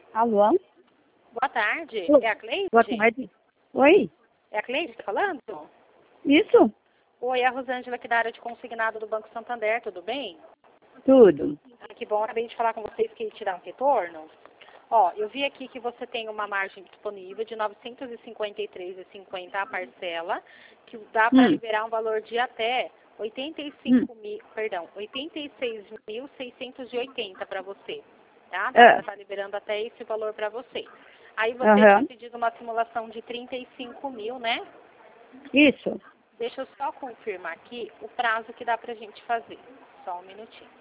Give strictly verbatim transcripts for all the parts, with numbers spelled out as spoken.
Alô? Boa tarde. Oi. É a Cleide? Boa tarde. Oi? É a Cleide que tá falando? Isso? Oi, é a Rosângela aqui da área de consignado do Banco Santander, tudo bem? Tudo. Ah, que bom, acabei de falar com vocês que ia tirar um retorno. Ó, eu vi aqui que você tem uma margem disponível de novecentos e cinquenta e três reais e cinquenta centavos a parcela, que dá para Hum. liberar um valor de até oitenta e cinco mil, perdão, oitenta e seis mil seiscentos e oitenta para você, tá? Dá É. para estar liberando até esse valor para você. Aí você Aham. tinha pedido uma simulação de trinta e cinco mil, né? Isso. Deixa eu só confirmar aqui o prazo que dá pra gente fazer. Só um minutinho.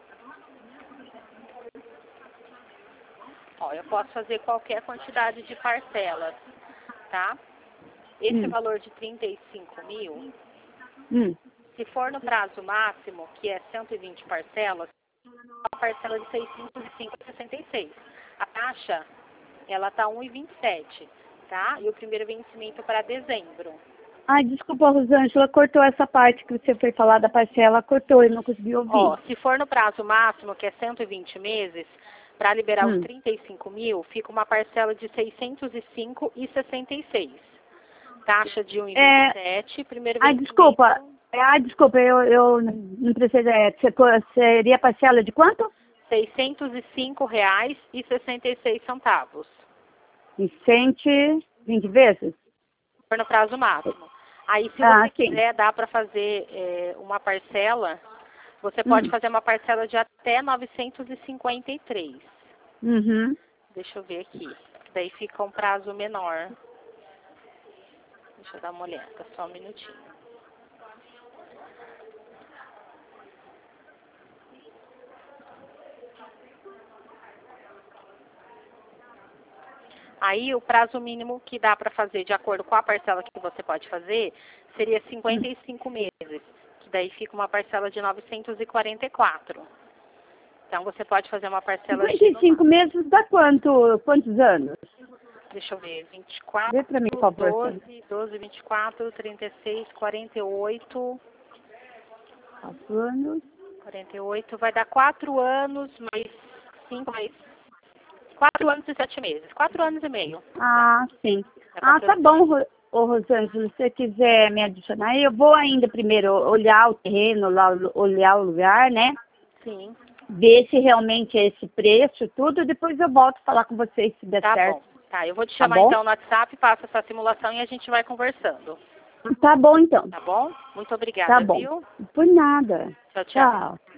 Ó, eu posso fazer qualquer quantidade de parcelas, tá? Esse Hum. valor de trinta e cinco mil, Hum. se for no prazo máximo, que é cento e vinte parcelas, a parcela de seiscentos e cinco reais e sessenta e seis centavos. A taxa, ela tá um e vinte e sete, tá? E o primeiro vencimento para dezembro. Ai, desculpa, Rosângela, cortou essa parte que você foi falar da parcela, cortou, eu não consegui ouvir. Ó, se for no prazo máximo, que é cento e vinte meses, para liberar os Hum. trinta e cinco mil, fica uma parcela de seiscentos e cinco reais e sessenta e seis centavos. Taxa de um e vinte e sete, É... primeiro Ai, vencimento... desculpa. Ai, desculpa, eu, eu não precisei. É, você co- seria parcela de quanto? seiscentos e cinco reais e sessenta e seis centavos. Em cento e vinte vezes? Se for no prazo máximo. Aí, se Ah, você sim. quiser, dá para fazer é, uma parcela, você pode Hum. fazer uma parcela de até novecentos e cinquenta e três. Uhum. Deixa eu ver aqui. Daí fica um prazo menor. Deixa eu dar uma olhada, só um minutinho. Aí o prazo mínimo que dá para fazer, de acordo com a parcela que você pode fazer, seria cinquenta e cinco meses, que daí fica uma parcela de novecentos e quarenta e quatro. Então você pode fazer uma parcela cinquenta de, e cinco meses dá quanto, quantos anos? deixa eu ver, vinte e Vê quatro, pra mim qual porção. doze, doze, vinte e quatro, trinta e seis, quarenta e oito, Quatro anos. quarenta e oito, vai dar quatro anos, mais cinco, mais quatro anos e sete meses, quatro anos e meio. Ah, sim. Dá Ah, quatro tá anos. bom, Ro- ô Rosângela, se você quiser me adicionar, eu vou ainda primeiro olhar o terreno, lá, olhar o lugar, né? Sim, Ver se realmente é esse preço, tudo, depois eu volto a falar com vocês se der tá certo. bom. Tá, eu vou te Tá chamar bom? então no WhatsApp, passa essa simulação e a gente vai conversando. Tá bom, então. Tá bom? Muito Tá obrigada, bom. viu? Por nada. Tchau, tchau. Tchau.